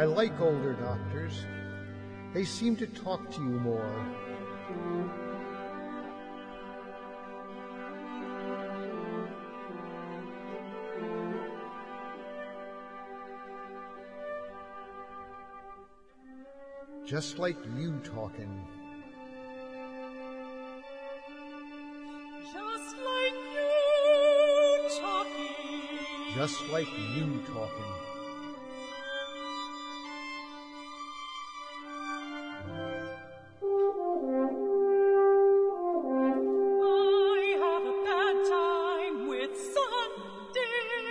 I like older doctors. They seem to talk to you more. Just like you talking. Just like you talking. Just like you talking. I have a bad time with Sundays.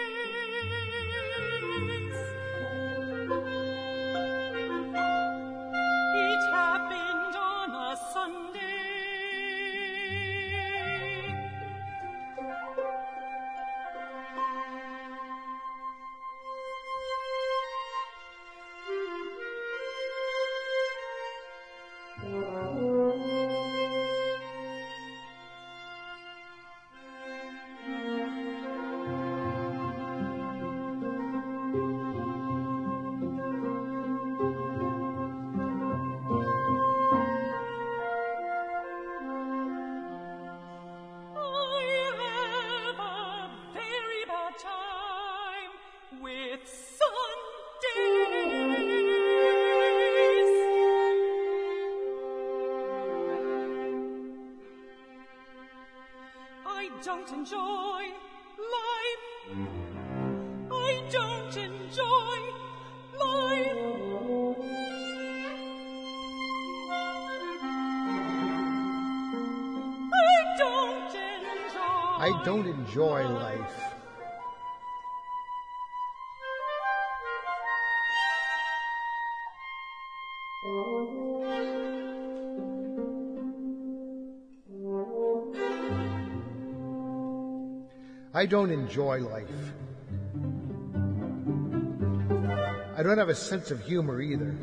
It happened on a Sunday. I don't enjoy life. I don't enjoy life. I don't enjoy life. I don't enjoy life. I don't have a sense of humor either.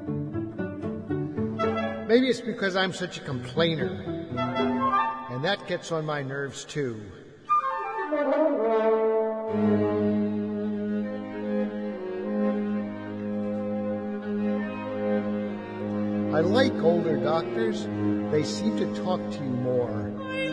Maybe it's because I'm such a complainer, and that gets on my nerves too. I like older doctors. They seem to talk to you more.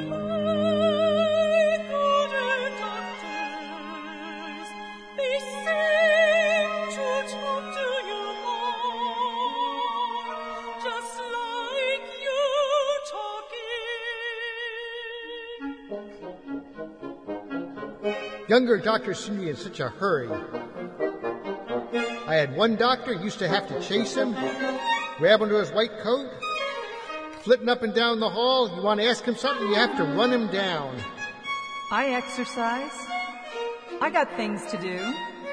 Younger doctors seem to be in such a hurry. I had one doctor used to have to chase him, grab onto his white coat, flitting up and down the hall. You want to ask him something, you have to run him down. I exercise. I got things to do.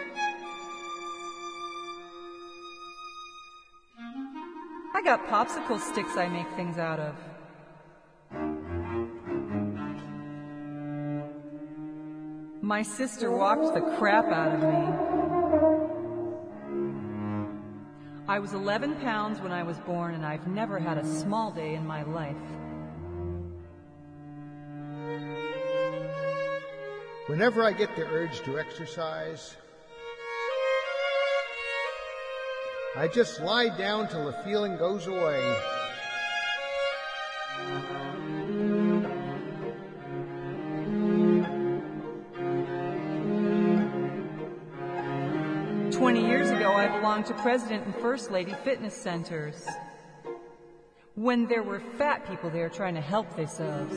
I got popsicle sticks I make things out of. My sister walked the crap out of me. I was 11 pounds when I was born, and I've never had a small day in my life. Whenever I get the urge to exercise, I just lie down till the feeling goes away. I belonged to President and First Lady fitness centers when there were fat people there trying to help themselves.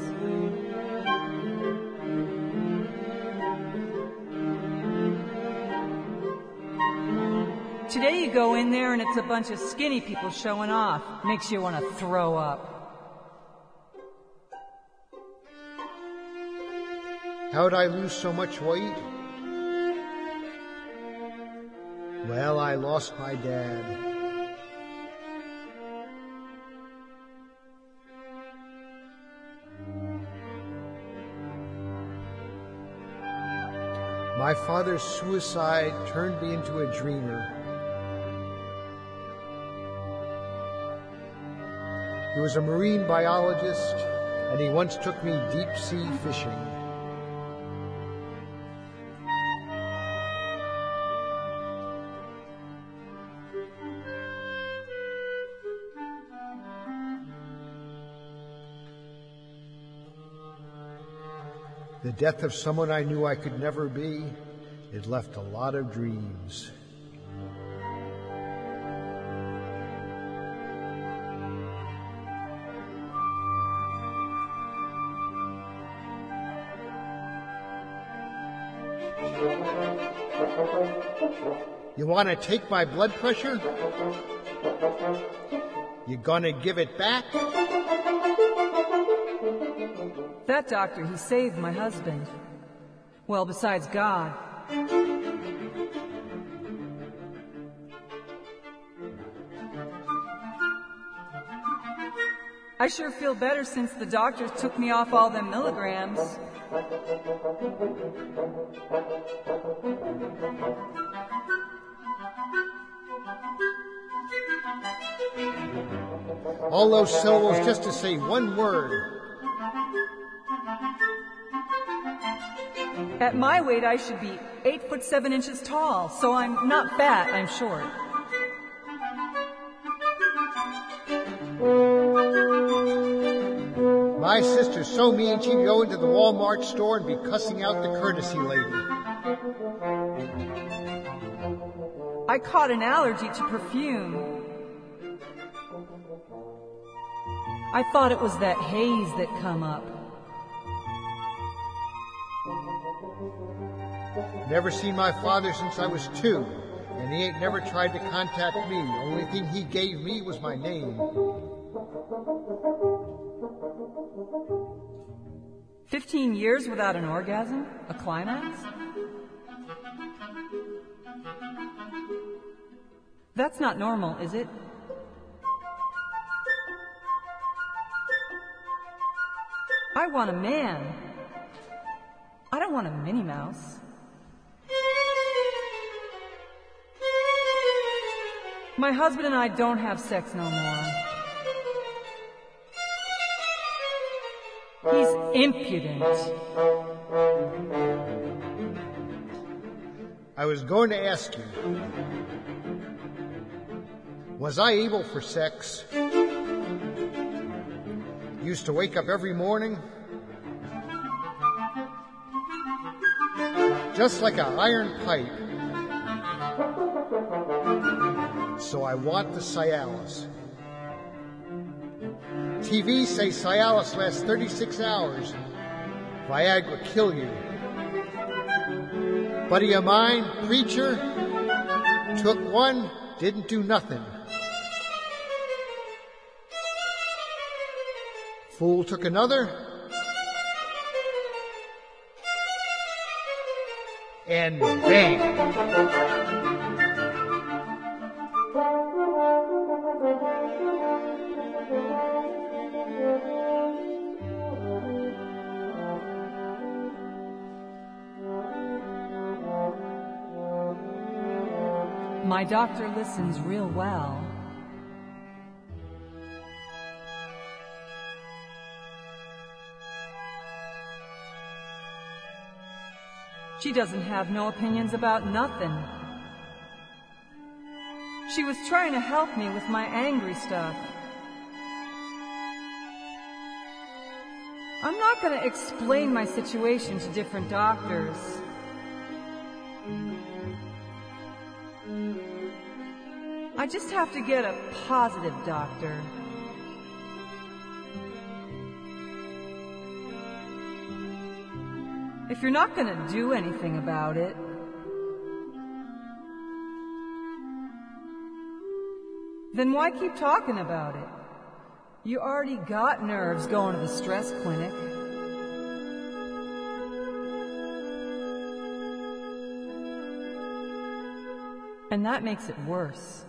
Today you go in there and it's a bunch of skinny people showing off. Makes you want to throw up. How'd I lose so much weight? Well, I lost my dad. My father's suicide turned me into a dreamer. He was a marine biologist, and he once took me deep-sea fishing. The death of someone I knew I could never be, it left a lot of dreams. You want to take my blood pressure? You gonna give it back? That doctor, he saved my husband. Well, besides God. I sure feel better since the doctors took me off all them milligrams. All those syllables just to say one word. At my weight, I should be 8 foot 7 inches tall, so I'm not fat, I'm short. My sister's so mean she'd go into the Walmart store and be cussing out the courtesy lady. I caught an allergy to perfume. I thought it was that haze that come up. Never seen my father since I was 2, and he ain't never tried to contact me. The only thing he gave me was my name. 15 years without an orgasm? A climax? That's not normal, is it? I want a man. I don't want a Minnie Mouse. My husband and I don't have sex no more. He's impudent. I was going to ask you, was I able for sex? Used to wake up every morning just like an iron pipe. So I want the Cialis. TV say Cialis lasts 36 hours. Viagra kill you. Buddy of mine, preacher, took one, didn't do nothing. Fool took another, and bang! My doctor listens real well. She doesn't have no opinions about nothing. She was trying to help me with my angry stuff. I'm not going to explain my situation to different doctors. I just have to get a positive doctor. If you're not going to do anything about it, then why keep talking about it? You already got nerves going to the stress clinic. And that makes it worse.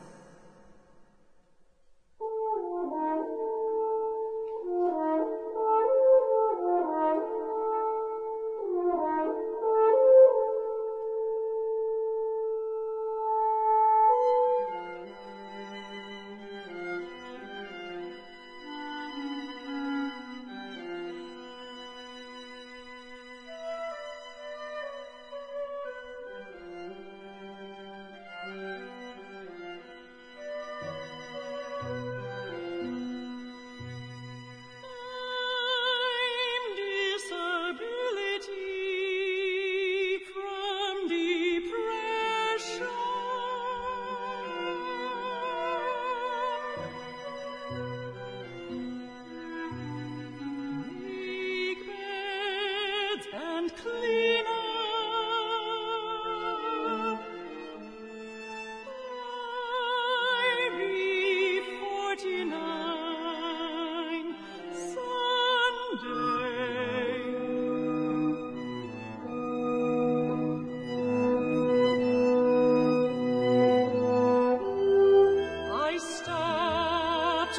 I stopped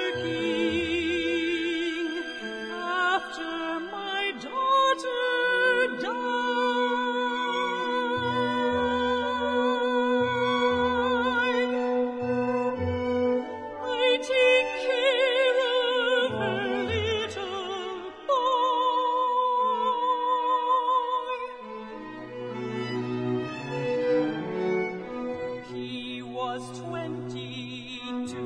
working after my daughter died. I take care of her little boy. He was 22.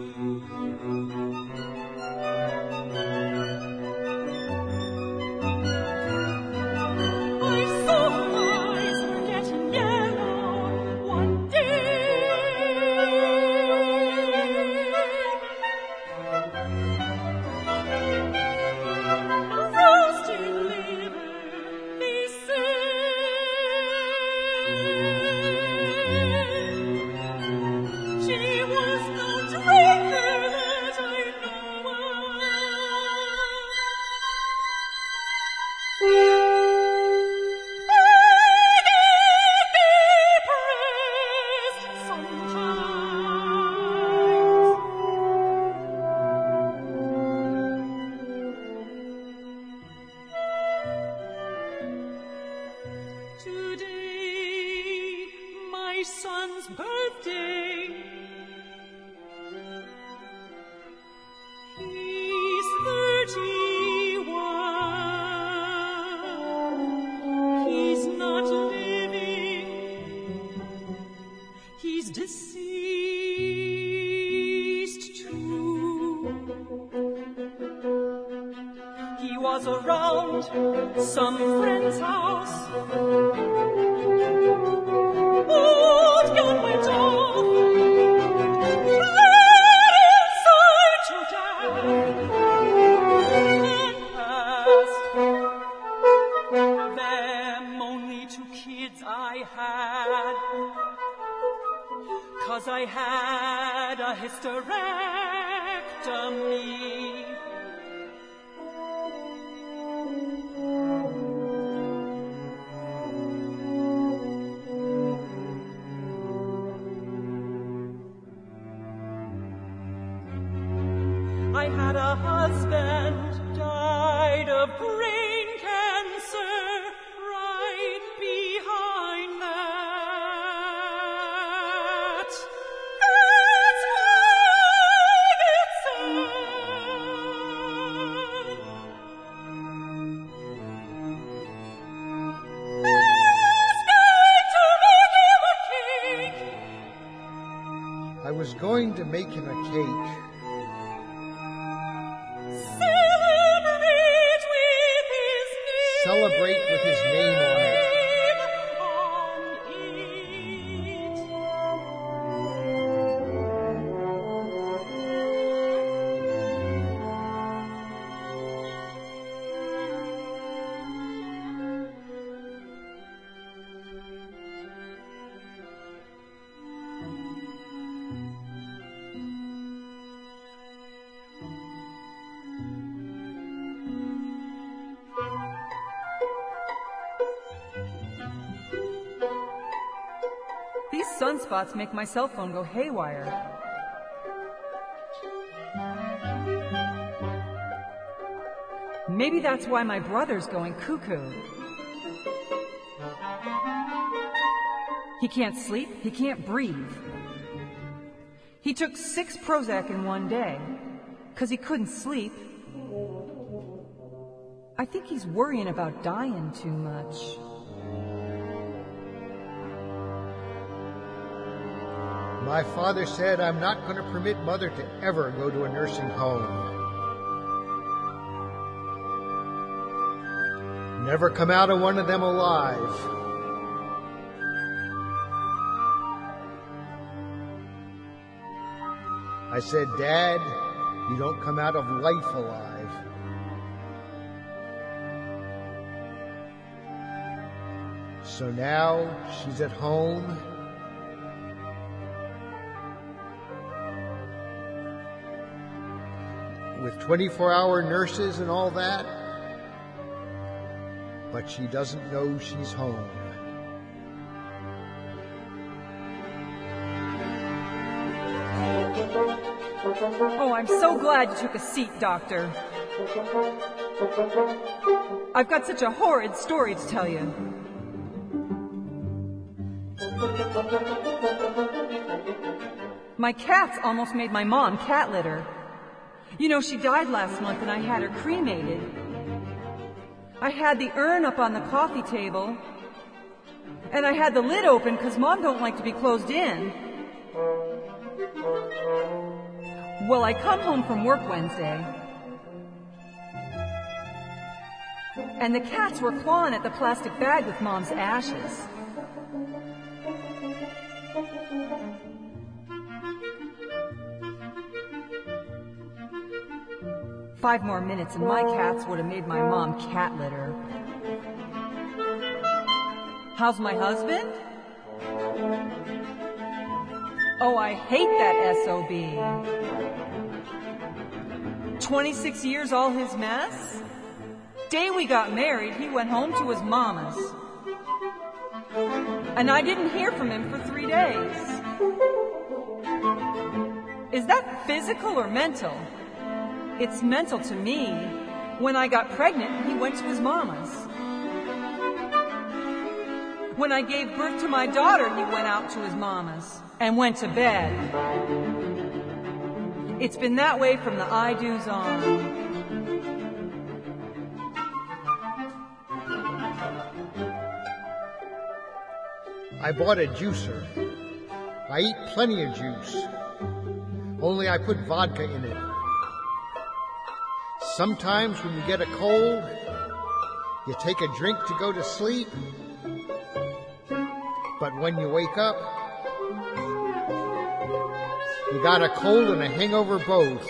I saw her eyes were getting yellow one roasted liver, they said. She was no drinker that I know of. May he be praised sometimes. Today, my son's birthday. He's 31. He's not living. He's deceased too. He was around some friend's house. Old gun went off. Led inside to death and passed. Them only 2 kids I had, 'cause I had a hysterectomy. I had a husband, died of brain cancer, right behind that. That's why it's sad. I was going to make him a cake. Celebrate with his name on it. These sunspots make my cell phone go haywire. Maybe that's why my brother's going cuckoo. He can't sleep, he can't breathe. He took 6 Prozac in one day, 'cause he couldn't sleep. I think he's worrying about dying too much. My father said I'm not going to permit Mother to ever go to a nursing home. Never come out of one of them alive. I said, Dad, you don't come out of life alive. So now she's at home. With 24-hour nurses and all that, but she doesn't know she's home. Oh, I'm so glad you took a seat, Doctor. I've got such a horrid story to tell you. My cats almost made my mom cat litter. You know, she died last month and I had her cremated. I had the urn up on the coffee table, and I had the lid open because Mom don't like to be closed in. Well, I come home from work Wednesday, and the cats were clawing at the plastic bag with Mom's ashes. Five more minutes and my cats would have made my mom cat litter. How's my husband? Oh, I hate that SOB. 26 years all his mess? Day we got married, he went home to his mama's. And I didn't hear from him for 3 days. Is that physical or mental? It's mental to me. When I got pregnant, he went to his mama's. When I gave birth to my daughter, he went out to his mama's and went to bed. It's been that way from the I-do's on. I bought a juicer. I eat plenty of juice, only I put vodka in it. Sometimes when you get a cold, you take a drink to go to sleep, but when you wake up, you got a cold and a hangover both.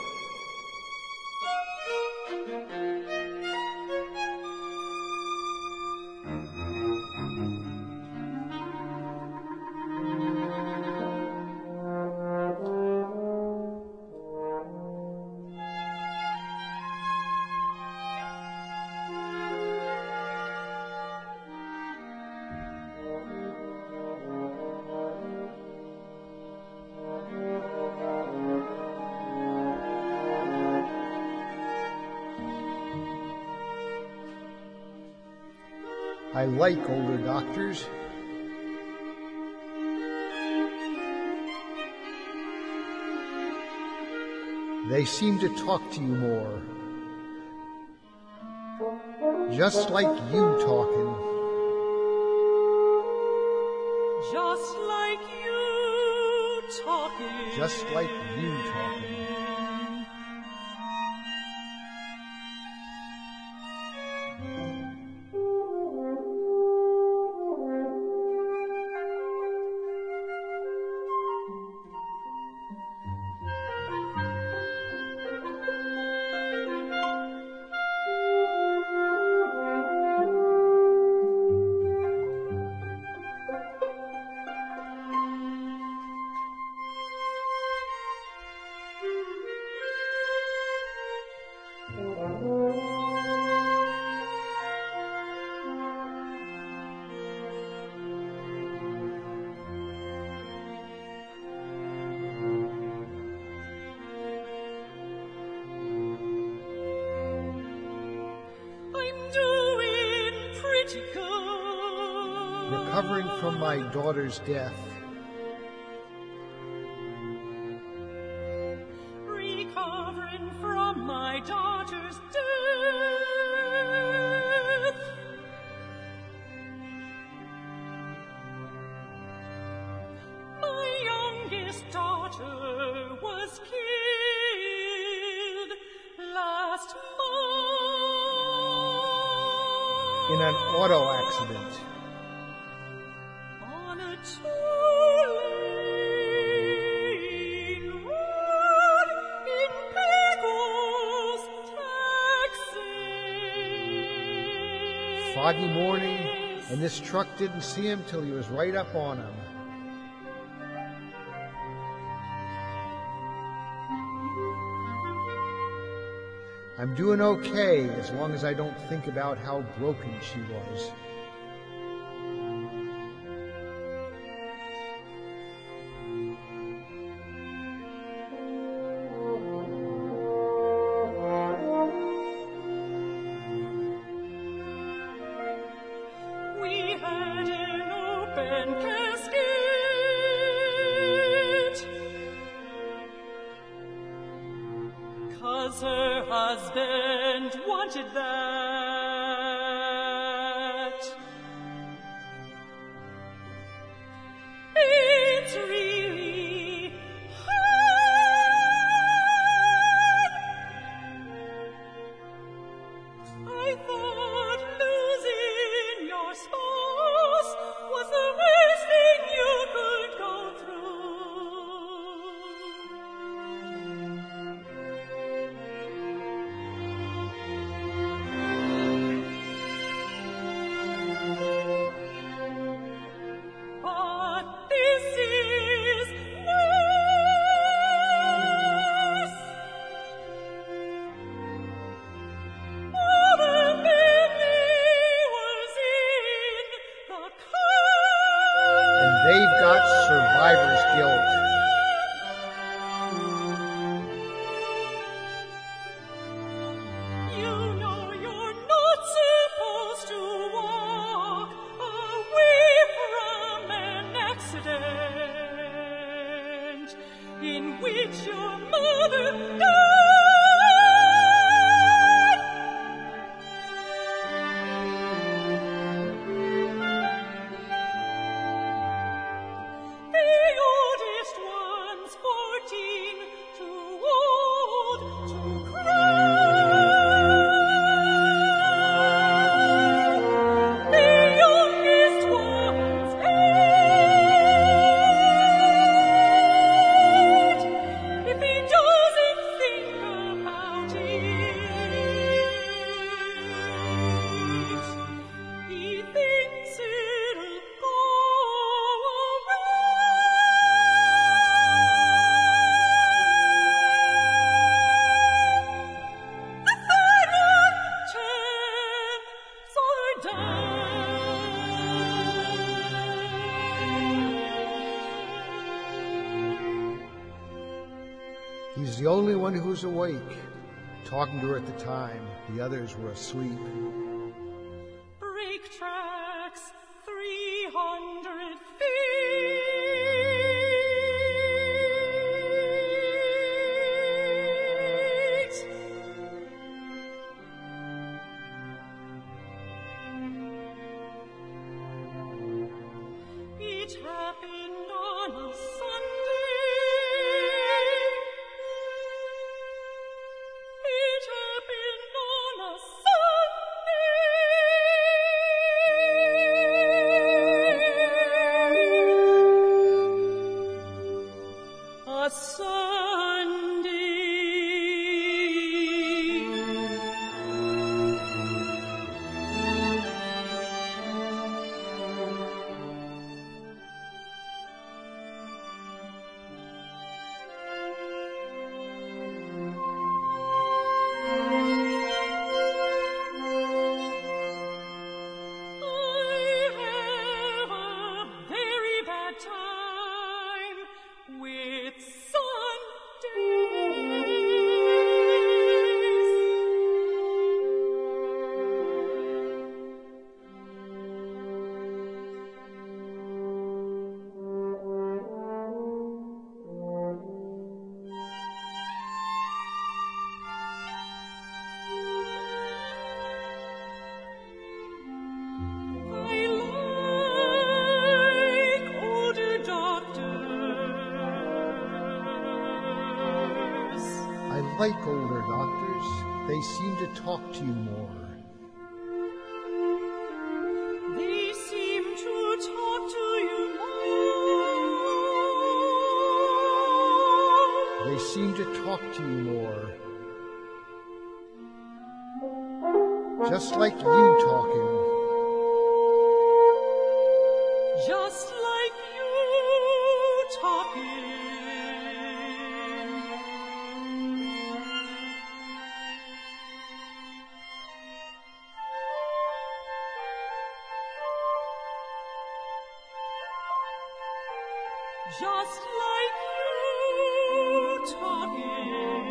I like older doctors. They seem to talk to you more. Just like you talking. Just like you talking. Just like you talking. Recovering from my daughter's death. Recovering from my daughter's death. My youngest daughter was killed last month In an auto accident. on a two-lane road in Pecos, Texas. Foggy morning, and this truck didn't see him till he was right up on him. I'm doing okay as long as I don't think about how broken she was. We had an open casket, 'cause her husband wanted that. It's really hard. I thought losing your spouse was the worst thing you could go through. But this is worse. Mother Finley was in the car. And they've got survivor's guilt. You know you're not supposed to walk away from an accident in which your mother died. The oldest one's 14, too old to cry. The youngest one's 8. If he doesn't think about it, he thinks it'll go away. The third one turns her down. He's the only one who's awake, talking to her at the time. The others were asleep. Brake tracks 300 feet. It happened on a Sunday. It happened on a Sunday. A Sunday. I have a very bad time with I like older doctors. I like older doctors. They seem to talk to you more. They seem to talk to you more. They seem to talk to you more. Just like you talking. Just like you talking. just like you talking.